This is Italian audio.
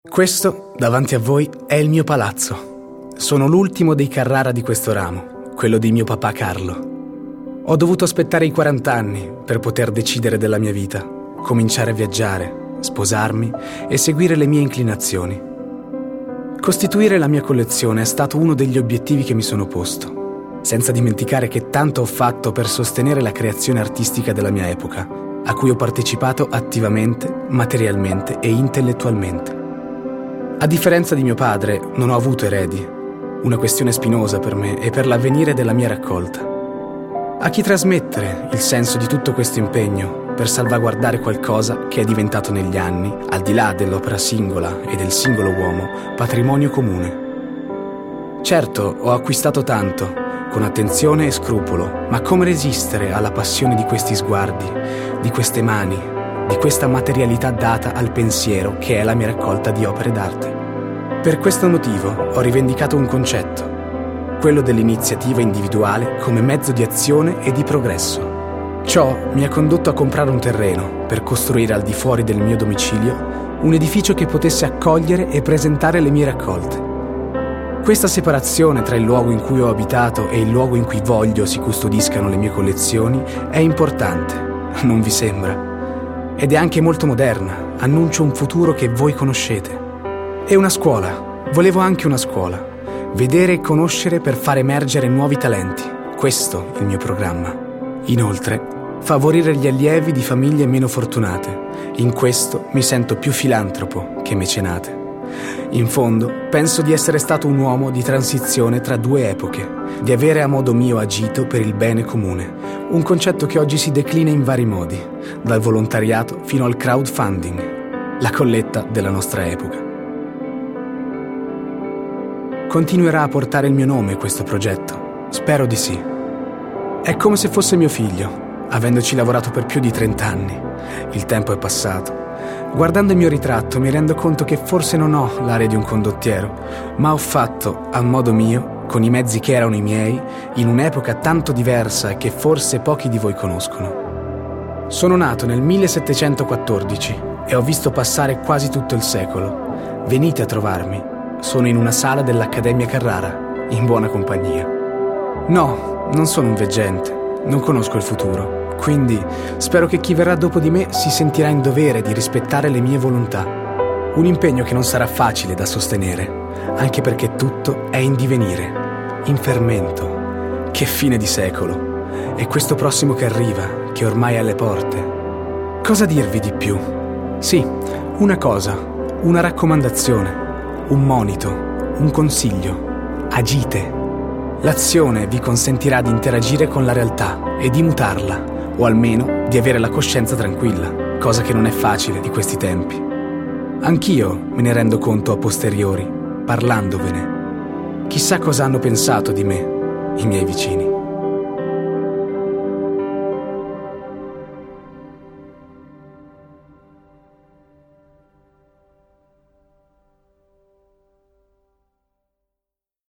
Questo, davanti a voi, è il mio palazzo. Sono l'ultimo dei Carrara di questo ramo, quello di mio papà Carlo. Ho dovuto aspettare i 40 anni per poter decidere della mia vita, cominciare a viaggiare, sposarmi e seguire le mie inclinazioni. Costituire la mia collezione è stato uno degli obiettivi che mi sono posto, senza dimenticare che tanto ho fatto per sostenere la creazione artistica della mia epoca, a cui ho partecipato attivamente, materialmente e intellettualmente. A differenza di mio padre, non ho avuto eredi, una questione spinosa per me e per l'avvenire della mia raccolta. A chi trasmettere il senso di tutto questo impegno per salvaguardare qualcosa che è diventato negli anni, al di là dell'opera singola e del singolo uomo, patrimonio comune? Certo, ho acquistato tanto, con attenzione e scrupolo, ma come resistere alla passione di questi sguardi, di queste mani, di questa materialità data al pensiero che è la mia raccolta di opere d'arte? Per questo motivo ho rivendicato un concetto, quello dell'iniziativa individuale come mezzo di azione e di progresso. Ciò mi ha condotto a comprare un terreno per costruire al di fuori del mio domicilio un edificio che potesse accogliere e presentare le mie raccolte. Questa separazione tra il luogo in cui ho abitato e il luogo in cui voglio si custodiscano le mie collezioni è importante, non vi sembra? Ed è anche molto moderna, annuncia un futuro che voi conoscete. E una scuola, volevo anche una scuola. Vedere e conoscere per far emergere nuovi talenti. Questo è il mio programma. Inoltre, favorire gli allievi di famiglie meno fortunate. In questo mi sento più filantropo che mecenate. In fondo, penso di essere stato un uomo di transizione tra due epoche, di avere a modo mio agito per il bene comune, un concetto che oggi si declina in vari modi, dal volontariato fino al crowdfunding, la colletta della nostra epoca. Continuerà a portare il mio nome questo progetto? Spero di sì. È come se fosse mio figlio, avendoci lavorato per più di 30 anni. Il tempo è passato. Guardando il mio ritratto mi rendo conto che forse non ho l'aria di un condottiero, ma ho fatto, a modo mio, con i mezzi che erano i miei, in un'epoca tanto diversa e che forse pochi di voi conoscono. Sono nato nel 1714 e ho visto passare quasi tutto il secolo. Venite a trovarmi. Sono in una sala dell'Accademia Carrara, in buona compagnia. No, non sono un veggente, non conosco il futuro, quindi spero che chi verrà dopo di me si sentirà in dovere di rispettare le mie volontà. Un impegno che non sarà facile da sostenere, anche perché tutto è in divenire, in fermento. Che fine di secolo! E questo prossimo che arriva, che ormai è alle porte. Cosa dirvi di più? Sì, una cosa, una raccomandazione. Un monito, un consiglio. Agite. L'azione vi consentirà di interagire con la realtà e di mutarla, o almeno di avere la coscienza tranquilla, cosa che non è facile di questi tempi. Anch'io me ne rendo conto a posteriori, parlandovene. Chissà cosa hanno pensato di me, i miei vicini.